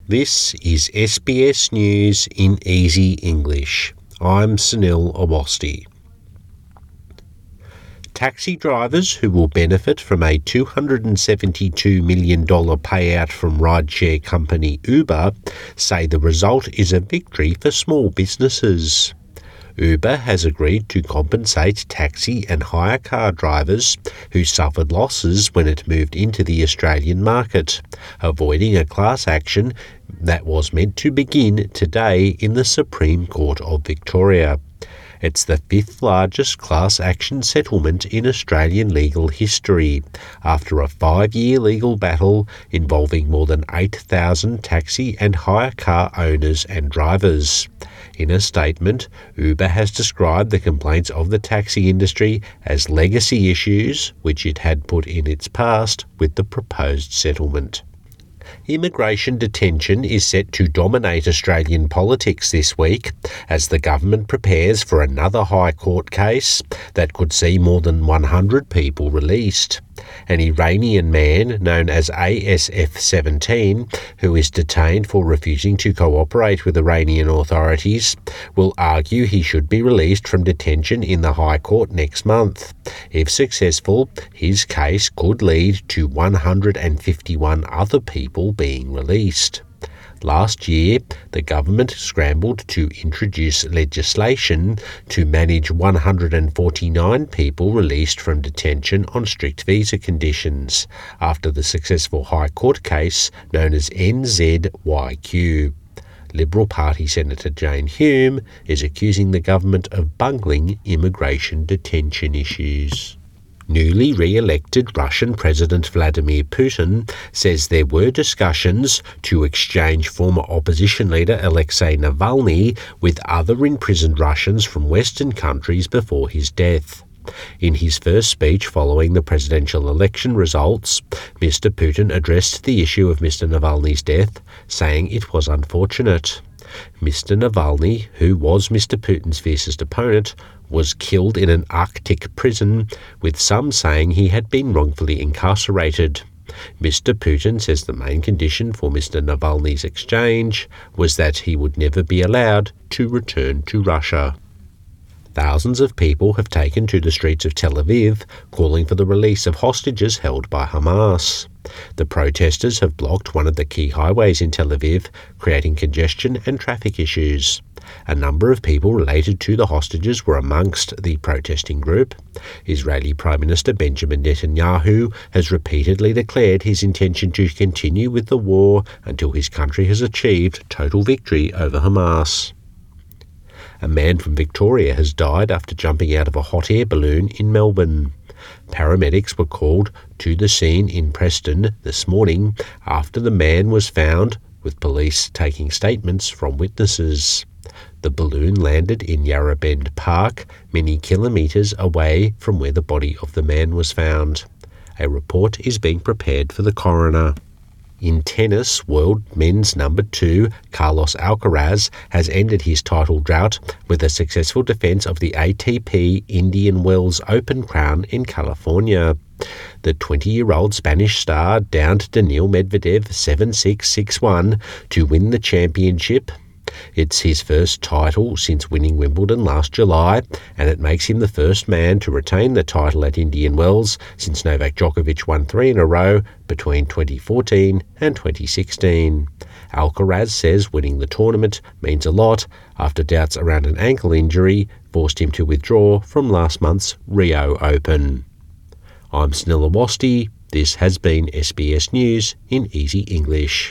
This is SBS News in Easy English. I'm Sunil Awasthi. Taxi drivers who will benefit from a $272 million payout from rideshare company Uber say the result is a victory for small businesses. Uber has agreed to compensate taxi and hire car drivers who suffered losses when it moved into the Australian market, avoiding a class action that was meant to begin today in the Supreme Court of Victoria. It's the fifth largest class action settlement in Australian legal history, after a 5-year legal battle involving more than 8,000 taxi and hire car owners and drivers. In a statement, Uber has described the complaints of the taxi industry as legacy issues which it had put in its past with the proposed settlement. Immigration detention is set to dominate Australian politics this week as the government prepares for another High Court case that could see more than 100 people released. An Iranian man known as ASF-17, who is detained for refusing to cooperate with Iranian authorities, will argue he should be released from detention in the High Court next month. If successful, his case could lead to 151 other people being released. Last year, the government scrambled to introduce legislation to manage 149 people released from detention on strict visa conditions, after the successful High Court case known as NZYQ. Liberal Party Senator Jane Hume is accusing the government of bungling immigration detention issues. Newly re-elected Russian President Vladimir Putin says there were discussions to exchange former opposition leader Alexei Navalny with other imprisoned Russians from Western countries before his death. In his first speech following the presidential election results, Mr. Putin addressed the issue of Mr. Navalny's death, saying it was unfortunate. Mr. Navalny, who was Mr. Putin's fiercest opponent, was killed in an Arctic prison, with some saying he had been wrongfully incarcerated. Mr. Putin says the main condition for Mr. Navalny's exchange was that he would never be allowed to return to Russia. Thousands of people have taken to the streets of Tel Aviv, calling for the release of hostages held by Hamas. The protesters have blocked one of the key highways in Tel Aviv, creating congestion and traffic issues. A number of people related to the hostages were amongst the protesting group. Israeli Prime Minister Benjamin Netanyahu has repeatedly declared his intention to continue with the war until his country has achieved total victory over Hamas. A man from Victoria has died after jumping out of a hot air balloon in Melbourne. Paramedics were called to the scene in Preston this morning after the man was found, with police taking statements from witnesses. The balloon landed in Yarra Bend Park, many kilometres away from where the body of the man was found. A report is being prepared for the coroner. In tennis, world men's number 2, Carlos Alcaraz, has ended his title drought with a successful defence of the ATP Indian Wells Open crown in California. The 20-year-old Spanish star downed Daniil Medvedev 7-6, 6-1 to win the championship. It's his first title since winning Wimbledon last July, and it makes him the first man to retain the title at Indian Wells since Novak Djokovic won 3 in a row between 2014 and 2016. Alcaraz says winning the tournament means a lot after doubts around an ankle injury forced him to withdraw from last month's Rio Open. I'm Sunil Awasthi. This has been SBS News in Easy English.